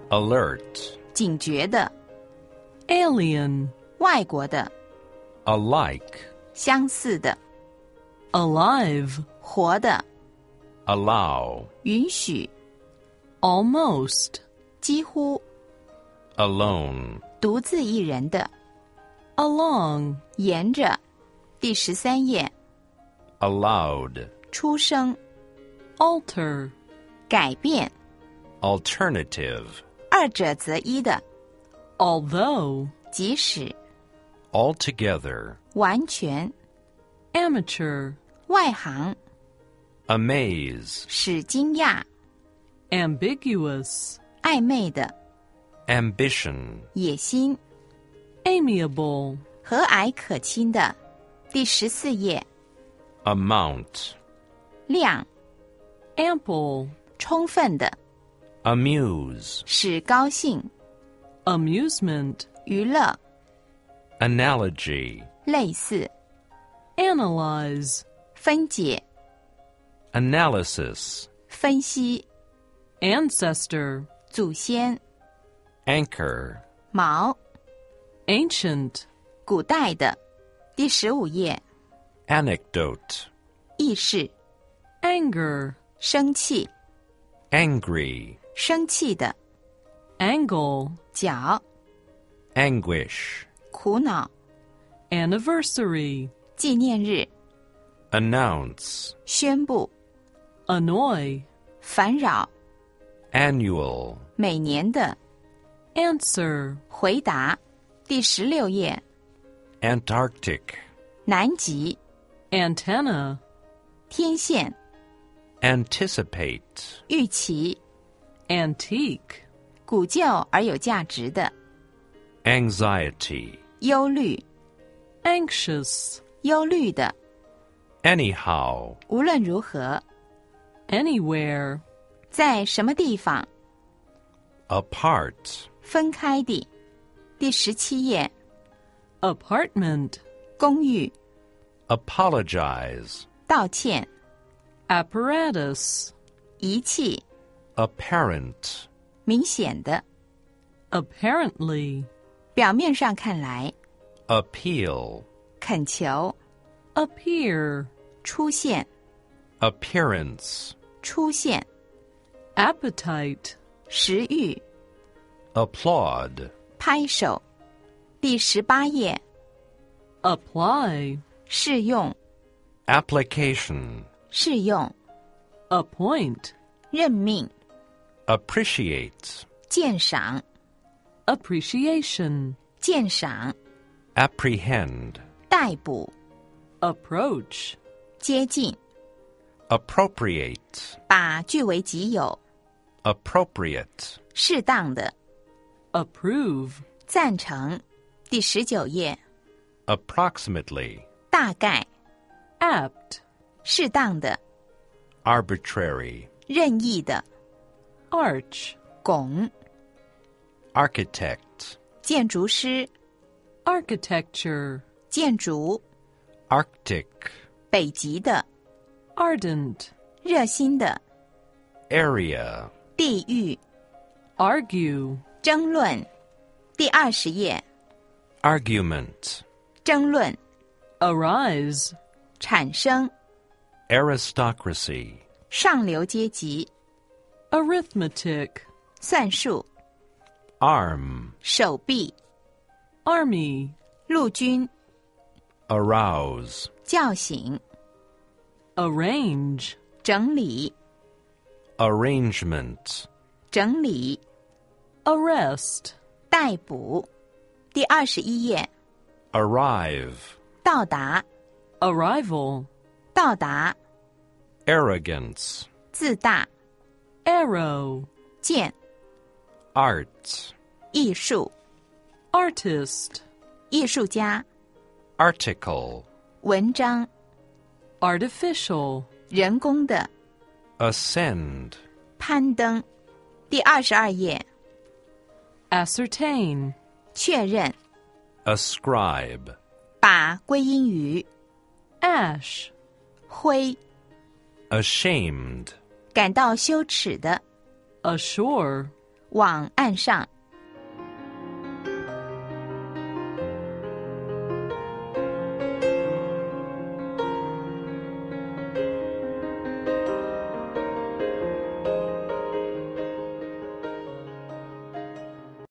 alert, 警觉的， alien, 外国的， alike, 相似的， alive, 活的， allow, 允许， almost, 几乎， alone, 独自一人的， along, 沿着，第13页， allowed, 出生， alter, 改变， alternative, 二者择一的， although, 即使， altogether, 完全， amateur, 外行， amaze, 使惊讶， ambiguous, 暧昧的， ambition, 野心， amiable, 和蔼可亲的，第14页， amount, 量， ample, 充分的， amuse, 使高兴， amusement, 娱乐， analogy, 类似， analyze, 分解， analysis, 分析， ancestor, 祖先， anchor, 毛， ancient, 古代的，第15页， anecdote, 意识， anger, 生气， angry, 生气的， angle, 脚， anguish, 苦恼， anniversary, 纪念日， announce, 宣布， annoy, 烦扰， annual, 每年的， answer, 回答，第16页， Antarctic, 南极， antenna, 天线， anticipate, 预期， antique, 古旧而有价值的， anxiety, 忧虑， anxious, 忧虑的， anyhow, 无论如何， anywhere, 在什么地方， apart, 分开地，第17页， apartment, 公寓， apologize, 道歉， apparatus, 仪器， apparent, 明显的， apparently, 表面上看来， appeal, 恳求， appear, 出现， appearance, 出现， appetite, 食欲， applaud, 拍手，第18页， apply, 适用， application, 适用， appoint, 任命， appreciate, 鉴赏， appreciation, 鉴赏， apprehend, 逮捕， approach, 接近， appropriate, 把据为己有， appropriate, 适当的， approve, 赞成，第19页， approximately, 大概， apt, 适当的， arbitrary, 任意的， arch, 拱， architect, 建筑师， architecture, 建筑， arctic, 北极的， ardent, 热心的， area, 地域， argue, 争论，第20页， argument, 争论， arise, 产生， aristocracy, 上流阶级， arithmetic, 算术， arm, 手臂， army, 陆军， arouse, 叫醒， arrange, 整理， arrangement, 整理， arrest, 逮捕，第21页， arrive, 到达， arrival, 到达， arrogance, 自大， arrow, 剑， art, 艺术， artist, 艺术家， article, 文章， artificial, 人工的， ascend, 攀登，第22页， ascertain, 确认， ascribe, 把归因于， ash, 灰， ashamed, 感到羞耻的， assure, 往岸上。